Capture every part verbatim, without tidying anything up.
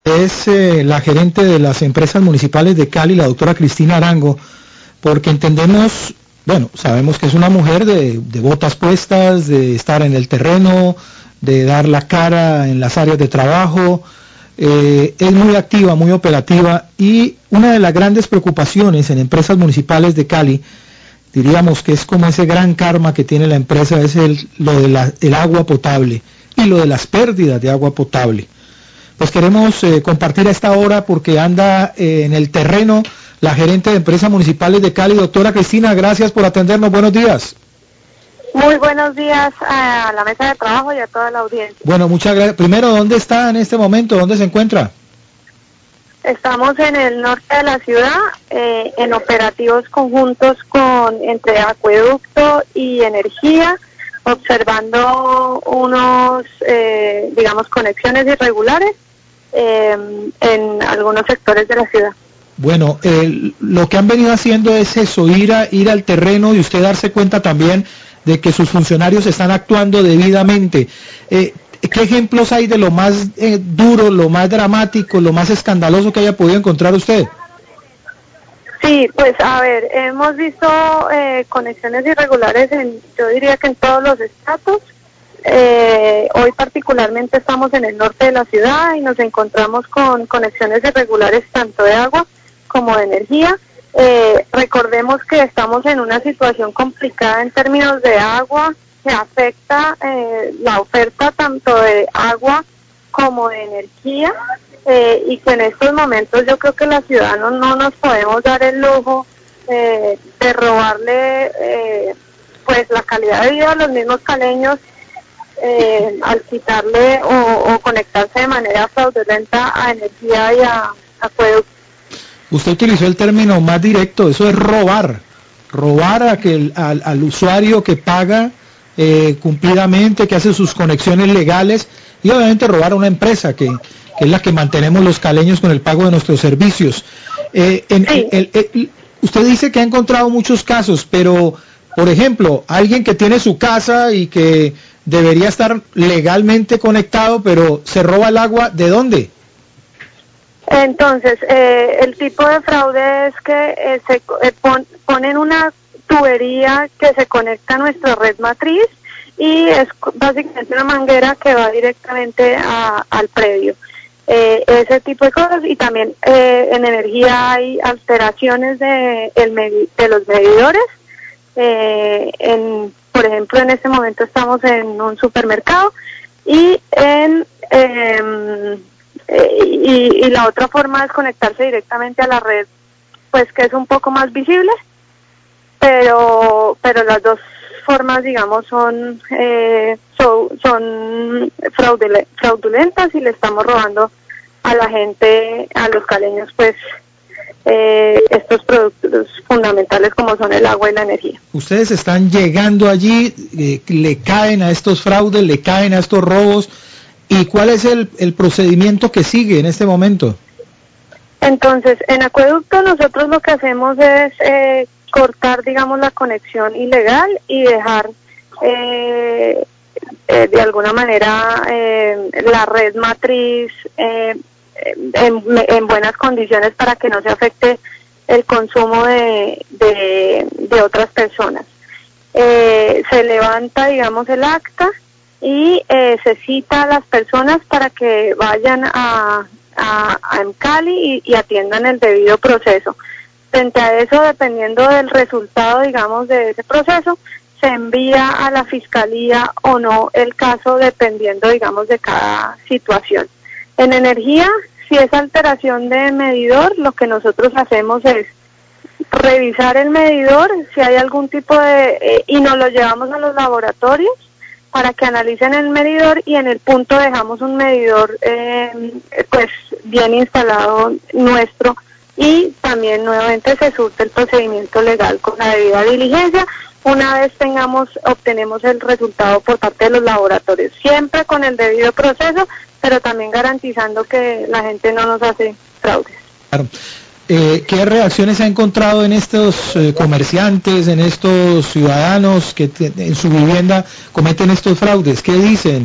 es eh, la gerente de las empresas municipales de Cali, la doctora Cristina Arango, porque entendemos, bueno, sabemos que es una mujer de, de botas puestas, de estar en el terreno, de dar la cara en las áreas de trabajo, eh, es muy activa, muy operativa, y una de las grandes preocupaciones en empresas municipales de Cali, diríamos que es como ese gran karma que tiene la empresa, es el, lo del agua potable y lo de las pérdidas de agua potable. Pues queremos eh, compartir a esta hora porque anda eh, en el terreno la gerente de empresas municipales de Cali, doctora Cristina, gracias por atendernos, buenos días. Muy buenos días a la mesa de trabajo y a toda la audiencia. Bueno, muchas gracias. Primero, ¿dónde está en este momento? ¿Dónde se encuentra? Estamos en el norte de la ciudad, eh, en operativos conjuntos con entre acueducto y energía, observando unos, eh, digamos, conexiones irregulares eh, en algunos sectores de la ciudad. Bueno, eh, lo que han venido haciendo es eso, ir a ir al terreno y usted darse cuenta también de que sus funcionarios están actuando debidamente. Eh, ¿Qué ejemplos hay de lo más eh, duro, lo más dramático, lo más escandaloso que haya podido encontrar usted? Sí, pues a ver, hemos visto eh, conexiones irregulares en, yo diría que en todos los estratos. Eh, hoy particularmente estamos en el norte de la ciudad y nos encontramos con conexiones irregulares tanto de agua como de energía. Eh, recordemos que estamos en una situación complicada en términos de agua, que afecta eh, la oferta tanto de agua como de energía, eh, y que en estos momentos yo creo que los ciudadanos no nos podemos dar el lujo eh, de robarle eh, pues la calidad de vida a los mismos caleños eh, al quitarle o, o conectarse de manera fraudulenta a energía y a acueducto. Usted utilizó el término más directo, eso es robar, robar a que el, al, al usuario que paga eh, cumplidamente, que hace sus conexiones legales, y obviamente robar a una empresa que, que es la que mantenemos los caleños con el pago de nuestros servicios. Eh, en, Sí. el, el, el, usted dice que ha encontrado muchos casos, pero, por ejemplo, alguien que tiene su casa y que debería estar legalmente conectado, pero se roba el agua, ¿de dónde? Entonces, eh, el tipo de fraude es que eh, se eh, pon, ponen una tubería que se conecta a nuestra red matriz y es básicamente una manguera que va directamente a, al predio. Eh, ese tipo de cosas, y también eh, en energía hay alteraciones de, el medi de los medidores. Eh, en, por ejemplo, en este momento estamos en un supermercado y en... Eh, Eh, y, y la otra forma es conectarse directamente a la red, pues que es un poco más visible, pero pero las dos formas, digamos, son eh, so, son fraudule, fraudulentas y le estamos robando a la gente, a los caleños, pues eh, estos productos fundamentales como son el agua y la energía. Ustedes están llegando allí, eh, le caen a estos fraudes, le caen a estos robos. ¿Y cuál es el, el procedimiento que sigue en este momento? Entonces, en acueducto nosotros lo que hacemos es eh, cortar, digamos, la conexión ilegal y dejar eh, eh, de alguna manera eh, la red matriz eh, en, en buenas condiciones para que no se afecte el consumo de, de, de otras personas. Eh, se levanta, digamos, el acta y eh, se cita a las personas para que vayan a, a, a Cali y, y atiendan el debido proceso. Frente a eso, dependiendo del resultado, digamos, de ese proceso, se envía a la fiscalía o no el caso, dependiendo, digamos, de cada situación. En energía, si es alteración de medidor, lo que nosotros hacemos es revisar el medidor, si hay algún tipo de... Eh, y nos lo llevamos a los laboratorios para que analicen el medidor, y en el punto dejamos un medidor eh, pues bien instalado nuestro, y también nuevamente se surte el procedimiento legal con la debida diligencia una vez tengamos obtenemos el resultado por parte de los laboratorios, siempre con el debido proceso, pero también garantizando que la gente no nos hace fraudes. Claro. Eh, ¿Qué reacciones ha encontrado en estos eh, comerciantes, en estos ciudadanos que te, en su vivienda cometen estos fraudes? ¿Qué dicen?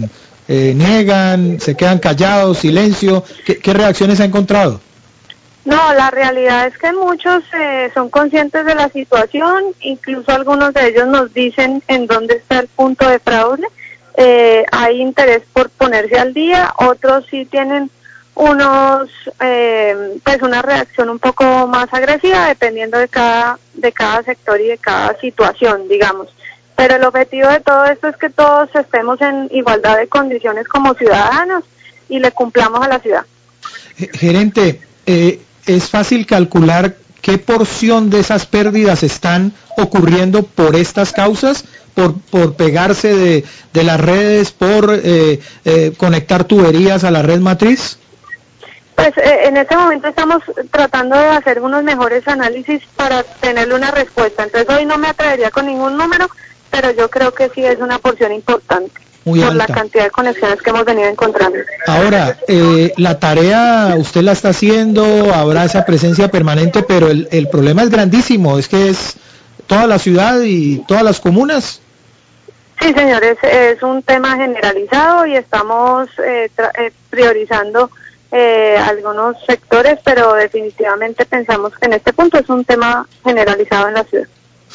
eh, niegan, se quedan callados, silencio. ¿Qué, qué reacciones ha encontrado? No, la realidad es que muchos eh, son conscientes de la situación, incluso algunos de ellos nos dicen en dónde está el punto de fraude. Eh, hay interés por ponerse al día, otros sí tienen unos eh, pues una reacción un poco más agresiva dependiendo de cada de cada sector y de cada situación, digamos. Pero el objetivo de todo esto es que todos estemos en igualdad de condiciones como ciudadanos y le cumplamos a la ciudad. Gerente, eh, ¿es fácil calcular qué porción de esas pérdidas están ocurriendo por estas causas? Por, por pegarse de, de las redes, por eh, eh, conectar tuberías a la red matriz? Pues eh, en este momento estamos tratando de hacer unos mejores análisis para tenerle una respuesta. Entonces hoy no me atrevería con ningún número, pero yo creo que sí es una porción importante. Muy por alta. La cantidad de conexiones que hemos venido encontrando. Ahora, eh, la tarea usted la está haciendo, habrá esa presencia permanente, pero el, el problema es grandísimo, es que es toda la ciudad y todas las comunas. Sí, señores, es un tema generalizado y estamos eh, eh, priorizando eh, algunos sectores, pero definitivamente pensamos que en este punto es un tema generalizado en la ciudad.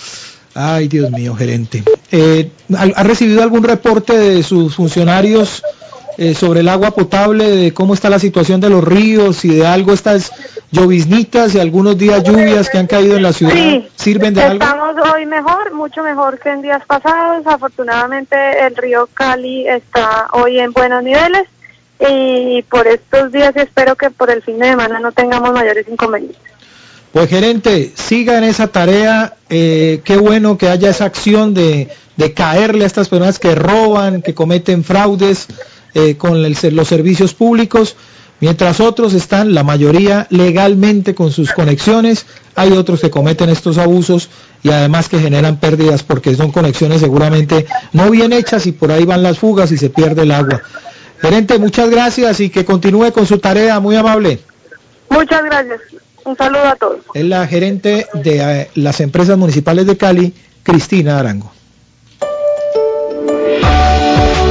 Ay, Dios mío, gerente. Eh, ¿Ha recibido algún reporte de sus funcionarios eh, sobre el agua potable, de cómo está la situación de los ríos y de algo estas lloviznitas y algunos días lluvias que han caído en la ciudad? Sí, ¿Sirven de algo? Estamos hoy mejor, mucho mejor que en días pasados. Afortunadamente el río Cali está hoy en buenos niveles y por estos días espero que por el fin de semana no tengamos mayores inconvenientes. Pues gerente, siga en esa tarea, eh, qué bueno que haya esa acción de, de caerle a estas personas que roban, que cometen fraudes eh, con el, los servicios públicos, mientras otros están, la mayoría, legalmente con sus conexiones. Hay otros que cometen estos abusos y además que generan pérdidas porque son conexiones seguramente no bien hechas y por ahí van las fugas y se pierde el agua. Gerente, muchas gracias y que continúe con su tarea, muy amable. Muchas gracias. Un saludo a todos. Es la gerente de eh, las empresas municipales de Cali, Cristina Arango.